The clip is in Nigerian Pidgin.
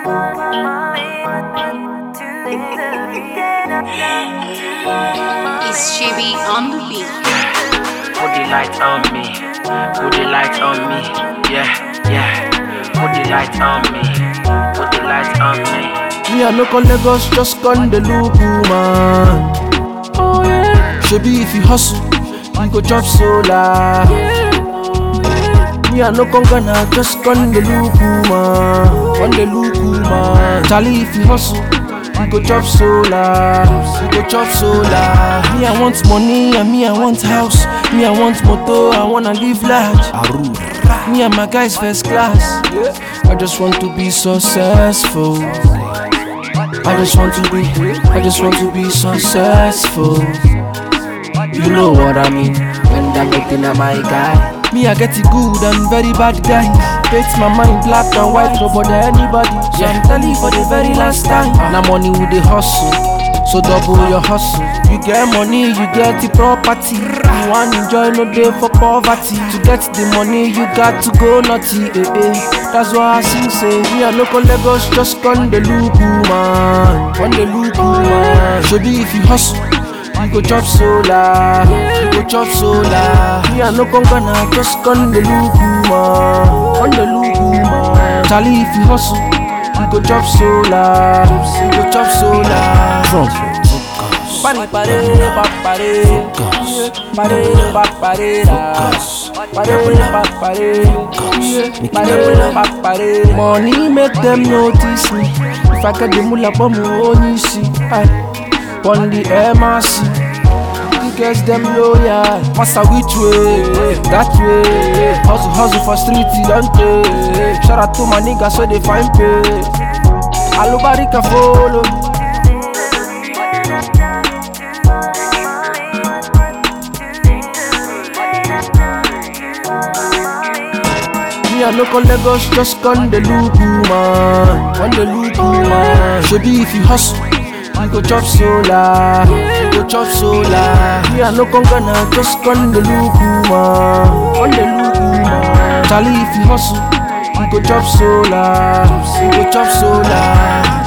It's Chibi on the beat. Put the light on me. Put the light on me. Yeah, yeah. Put the light on me. Put the light on me. Me I no come Lagos, just come the look man. Oh yeah. Shebi if you hustle, you go chop solar. Me I no come Ghana, just come the look man. Come the look man. Charlie if you hustle, you go chop solar. You go chop solar. Me I want money and me I want house. Me I want motor, I wanna live large. Me and my guys first class. I just want to be successful. I just want to be successful. You know what I mean? When that looking at my guy. Me, I get it good and very bad guy. Paint my mind black and white, no bother anybody. So I'm telling you for the very last time. Now money with the hustle, so double your hustle. You get money, you get the property. You want enjoy, no day for poverty. To get the money, you got to go naughty. That's why I sing say, me a local Lagos, just come the look man. Come the look man. Shebi if you hustle, you go chop solar. You go chop solar. Me a no come Ghana, just come the look man. Come the look man. Charlie if you hustle, you go chop solar. You go chop solar. Trump. Pare pare pa pare, pare pa pare da, pare pa pare. Money make them notice me. If I get the mula bomb, you see. On the MRC, you guess them loyal. Massa which way, that way. Hustle for street, you don't pay. Shout out to my niggas so they find pay. Alubari can follow. Me I no come Lagos, just come the look man. Come the look man. Shebi if you hustle, you go chop solar. You go chop solar. Me I no come Ghana, just come the look man. Come the look man. Charlie if you hustle, you go chop solar. You go chop solar.